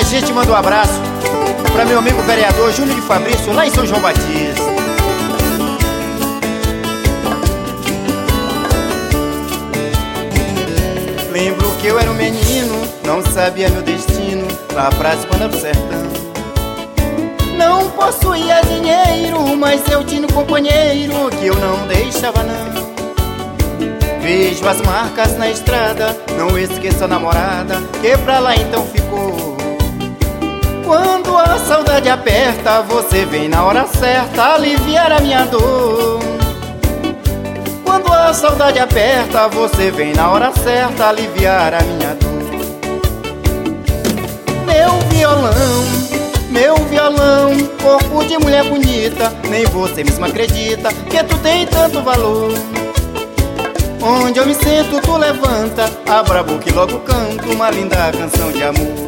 gente manda um abraço para meu amigo vereador Júnior de Fabrício, lá em São João Batista. Lembro que eu era um menino, não sabia meu destino, lá pra Espanha do Sertão. Não possuía dinheiro, mas eu tinha um companheiro que eu não deixava não. Vejo as marcas na estrada, não esqueça a namorada que pra lá então ficou. Quando a saudade aperta, você vem na hora certa aliviar a minha dor. Quando a saudade aperta, você vem na hora certa aliviar a minha dor. Meu violão, corpo de mulher bonita, nem você mesmo acredita que tu tem tanto valor. Onde eu me sento, tu levanta, abra a boca e logo canto uma linda canção de amor.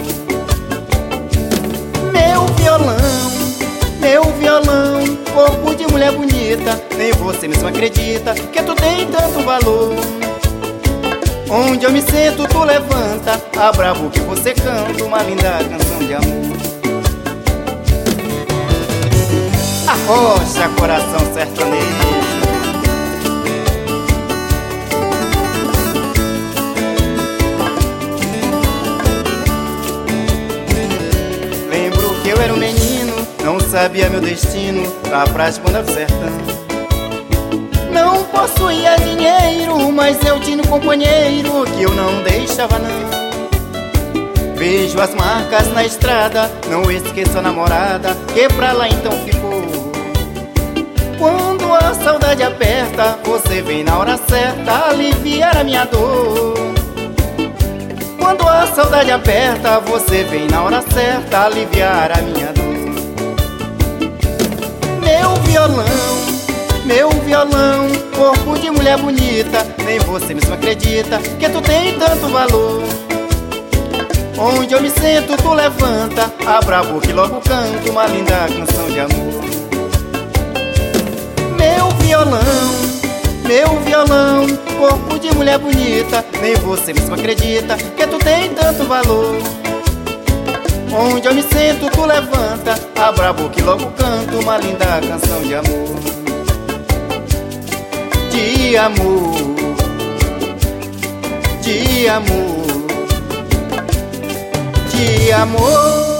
Meu violão, corpo de mulher bonita, nem você mesmo acredita que tu tem tanto valor. Onde eu me sento, tu levanta, abra a boca e você canta uma linda canção de amor. Arrocha, coração sertanejo. Eu era um menino, não sabia meu destino, lá pra Espanha do Sertão. Não possuía dinheiro, mas eu tinha um companheiro que eu não deixava não. Vejo as marcas na estrada, não esqueça a namorada que pra lá então ficou. Quando a saudade aperta, você vem na hora certa aliviar a minha dor. Quando a saudade aperta, você vem na hora certa aliviar a minha dor. Meu violão, corpo de mulher bonita, nem você mesmo acredita que tu tem tanto valor. Onde eu me sento, tu levanta, abra a boca e logo canto uma linda canção de amor. Meu violão, corpo de mulher bonita, nem você mesmo acredita que tu tem tanto valor. Onde eu me sento, tu levanta, abra a boca e logo canto uma linda canção de amor. De amor, de amor, de amor.